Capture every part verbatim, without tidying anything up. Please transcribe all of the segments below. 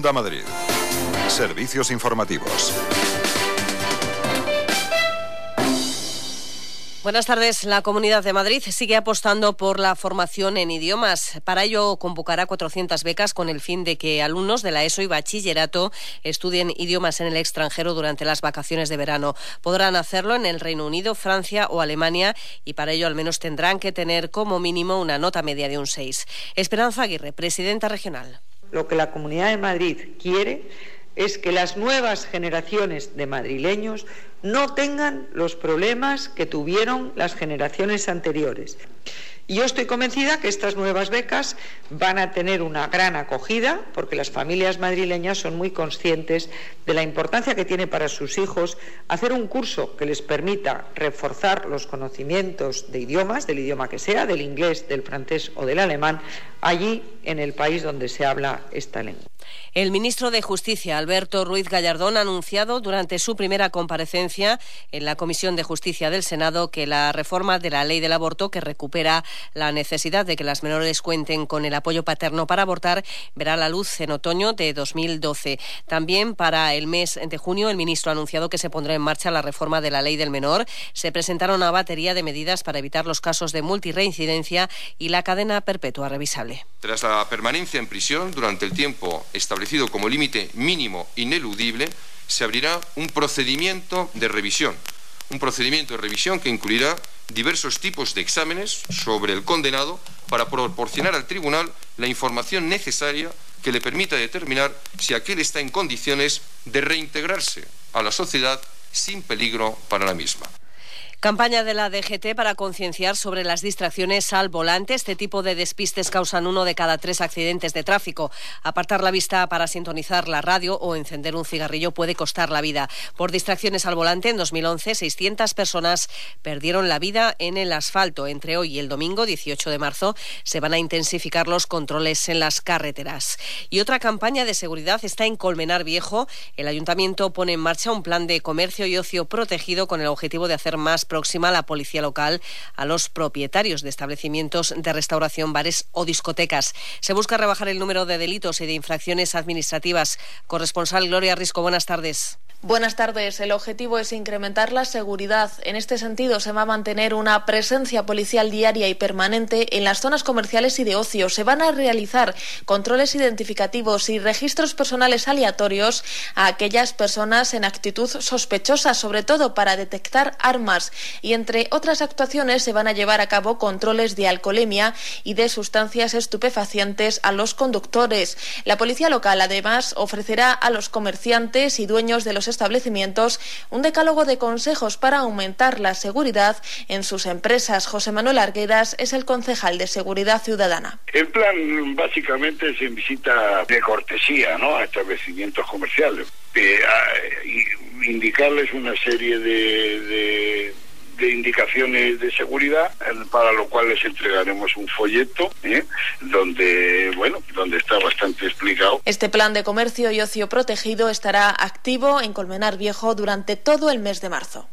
Onda Madrid. Servicios informativos. Buenas tardes. La Comunidad de Madrid sigue apostando por la formación en idiomas. Para ello convocará cuatrocientas becas con el fin de que alumnos de la ESO y bachillerato estudien idiomas en el extranjero durante las vacaciones de verano. Podrán hacerlo en el Reino Unido, Francia o Alemania y para ello al menos tendrán que tener como mínimo una nota media de un seis. Esperanza Aguirre, presidenta regional. Lo que la Comunidad de Madrid quiere es que las nuevas generaciones de madrileños no tengan los problemas que tuvieron las generaciones anteriores. Y yo estoy convencida que estas nuevas becas van a tener una gran acogida, porque las familias madrileñas son muy conscientes de la importancia que tiene para sus hijos hacer un curso que les permita reforzar los conocimientos de idiomas, del idioma que sea, del inglés, del francés o del alemán, allí en el país donde se habla esta lengua. El ministro de Justicia, Alberto Ruiz Gallardón, ha anunciado durante su primera comparecencia en la Comisión de Justicia del Senado que la reforma de la ley del aborto, que recupera la necesidad de que las menores cuenten con el apoyo paterno para abortar, verá la luz en otoño de dos mil doce. También para el mes de junio el ministro ha anunciado que se pondrá en marcha la reforma de la ley del menor. Se presentará una batería de medidas para evitar los casos de multirreincidencia y la cadena perpetua revisable. Tras la permanencia en prisión durante el tiempo establecido como límite mínimo ineludible, se abrirá un procedimiento de revisión. Un procedimiento de revisión que incluirá diversos tipos de exámenes sobre el condenado para proporcionar al tribunal la información necesaria que le permita determinar si aquel está en condiciones de reintegrarse a la sociedad sin peligro para la misma. Campaña de la D G T para concienciar sobre las distracciones al volante. Este tipo de despistes causan uno de cada tres accidentes de tráfico. Apartar la vista para sintonizar la radio o encender un cigarrillo puede costar la vida. Por distracciones al volante, en dos mil once, seiscientas personas perdieron la vida en el asfalto. Entre hoy y el domingo, dieciocho de marzo, se van a intensificar los controles en las carreteras. Y otra campaña de seguridad está en Colmenar Viejo. El ayuntamiento pone en marcha un plan de comercio y ocio protegido con el objetivo de hacer más próxima la policía local a los propietarios de establecimientos de restauración, bares o discotecas. Se busca rebajar el número de delitos y de infracciones administrativas. Corresponsal Gloria Risco, buenas tardes. Buenas tardes. El objetivo es incrementar la seguridad. En este sentido, se va a mantener una presencia policial diaria y permanente en las zonas comerciales y de ocio. Se van a realizar controles identificativos y registros personales aleatorios a aquellas personas en actitud sospechosa, sobre todo para detectar armas. Y entre otras actuaciones, se van a llevar a cabo controles de alcoholemia y de sustancias estupefacientes a los conductores. La policía local, además, ofrecerá a los comerciantes y dueños de los establecimientos un decálogo de consejos para aumentar la seguridad en sus empresas. José Manuel Arguedas es el concejal de Seguridad Ciudadana. El plan básicamente es en visita de cortesía, ¿no?, a establecimientos comerciales, eh, a, indicarles una serie de, de de indicaciones de seguridad, para lo cual les entregaremos un folleto, ¿eh? donde, bueno, donde está bastante explicado. Este plan de comercio y ocio protegido estará activo en Colmenar Viejo durante todo el mes de marzo.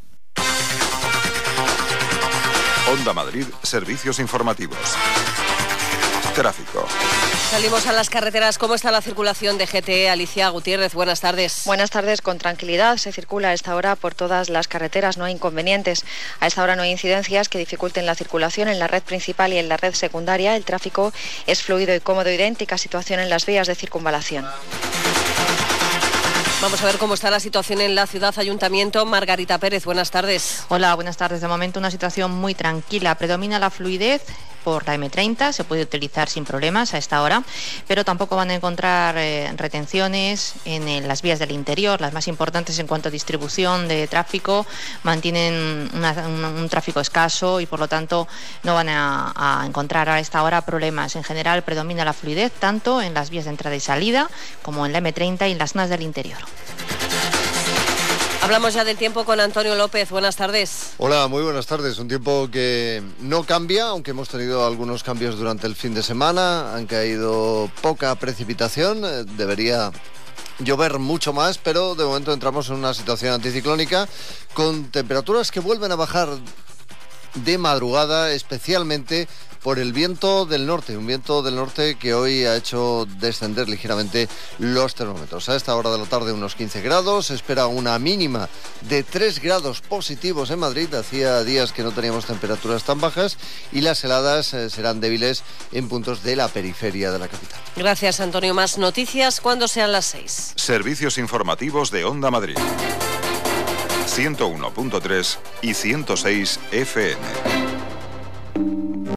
Onda Madrid, servicios informativos. Tráfico. Salimos a las carreteras. ¿Cómo está la circulación de G T E? Alicia Gutiérrez, buenas tardes. Buenas tardes. Con tranquilidad se circula a esta hora por todas las carreteras. No hay inconvenientes. A esta hora no hay incidencias que dificulten la circulación en la red principal y en la red secundaria. El tráfico es fluido y cómodo. Idéntica situación en las vías de circunvalación. Vamos a ver cómo está la situación en la ciudad. Ayuntamiento, Margarita Pérez, buenas tardes. Hola, buenas tardes. De momento una situación muy tranquila. Predomina la fluidez por la eme treinta, se puede utilizar sin problemas a esta hora, pero tampoco van a encontrar eh, retenciones en, en las vías del interior. Las más importantes en cuanto a distribución de tráfico mantienen una, un, un tráfico escaso y por lo tanto no van a, a encontrar a esta hora problemas. En general predomina la fluidez tanto en las vías de entrada y salida como en la eme treinta y en las zonas del interior. Hablamos ya del tiempo con Antonio López. Buenas tardes. Hola, muy buenas tardes. Un tiempo que no cambia, aunque hemos tenido algunos cambios durante el fin de semana. Han caído poca precipitación. Debería llover mucho más, pero de momento entramos en una situación anticiclónica con temperaturas que vuelven a bajar de madrugada, especialmente por el viento del norte, un viento del norte que hoy ha hecho descender ligeramente los termómetros. A esta hora de la tarde unos quince grados, se espera una mínima de tres grados positivos en Madrid, hacía días que no teníamos temperaturas tan bajas, y las heladas eh, serán débiles en puntos de la periferia de la capital. Gracias, Antonio. Más noticias cuando sean las seis. Servicios informativos de Onda Madrid. ciento uno punto tres y ciento seis F M.